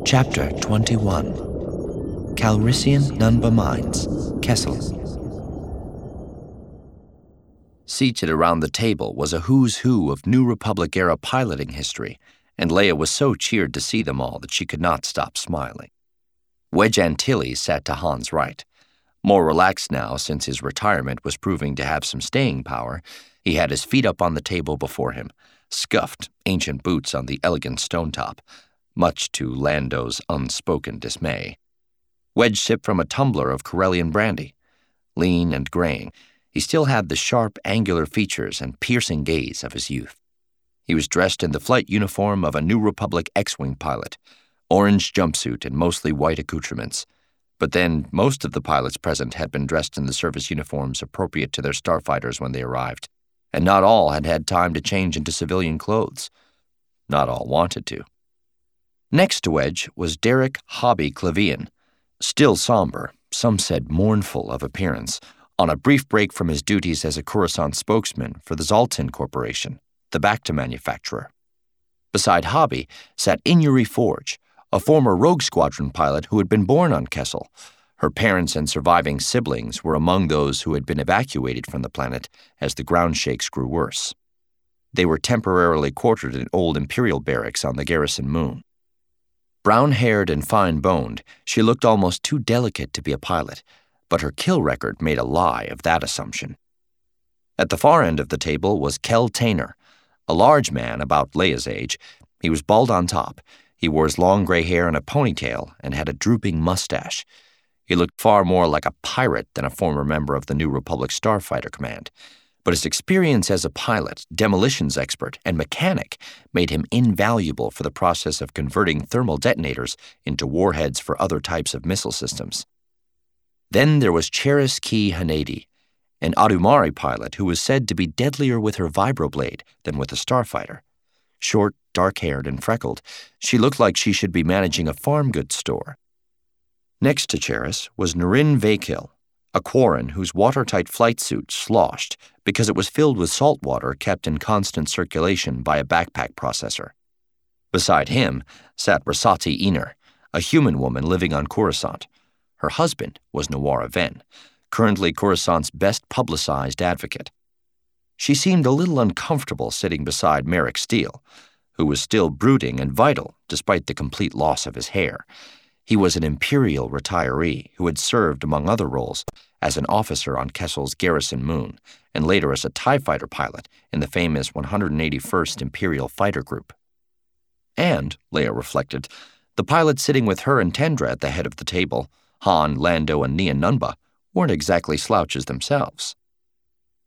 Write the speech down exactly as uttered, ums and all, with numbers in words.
Chapter twenty-one. Calrissian Nunba Mines, Kessel. Seated around the table was a who's who of New Republic-era piloting history, and Leia was so cheered to see them all that she could not stop smiling. Wedge Antilles sat to Han's right. More relaxed now since his retirement was proving to have some staying power, he had his feet up on the table before him, scuffed ancient boots on the elegant stonetop, much to Lando's unspoken dismay. Wedge sipped from a tumbler of Corellian brandy. Lean and graying, he still had the sharp, angular features and piercing gaze of his youth. He was dressed in the flight uniform of a New Republic X-Wing pilot, orange jumpsuit and mostly white accoutrements. But then most of the pilots present had been dressed in the service uniforms appropriate to their starfighters when they arrived, and not all had had time to change into civilian clothes. Not all wanted to. Next to Wedge was Derek Hobby Clavian, still somber, some said mournful of appearance, on a brief break from his duties as a Coruscant spokesman for the Zoltan Corporation, the Bacta manufacturer. Beside Hobby sat Inuri Forge, a former Rogue Squadron pilot who had been born on Kessel. Her parents and surviving siblings were among those who had been evacuated from the planet as the ground shakes grew worse. They were temporarily quartered in old Imperial barracks on the Garrison Moon. Brown-haired and fine-boned, she looked almost too delicate to be a pilot, but her kill record made a lie of that assumption. At the far end of the table was Kel Tainer, a large man about Leia's age. He was bald on top. He wore his long gray hair in a ponytail and had a drooping mustache. He looked far more like a pirate than a former member of the New Republic Starfighter Command, but his experience as a pilot, demolitions expert, and mechanic made him invaluable for the process of converting thermal detonators into warheads for other types of missile systems. Then there was Cheris Key Hanady, an Adumari pilot who was said to be deadlier with her vibroblade than with a starfighter. Short, dark-haired, and freckled, she looked like she should be managing a farm goods store. Next to Cheris was Narin Vakil, a Quarren whose watertight flight suit sloshed because it was filled with salt water kept in constant circulation by a backpack processor. Beside him sat Rasati Ener, a human woman living on Coruscant. Her husband was Nawara Ven, currently Coruscant's best publicized advocate. She seemed a little uncomfortable sitting beside Merrick Steele, who was still brooding and vital despite the complete loss of his hair. He was an Imperial retiree who had served, among other roles, as an officer on Kessel's Garrison Moon, and later as a TIE fighter pilot in the famous one hundred eighty-first Imperial Fighter Group. And, Leia reflected, the pilots sitting with her and Tendra at the head of the table, Han, Lando, and Nien Nunba, weren't exactly slouches themselves.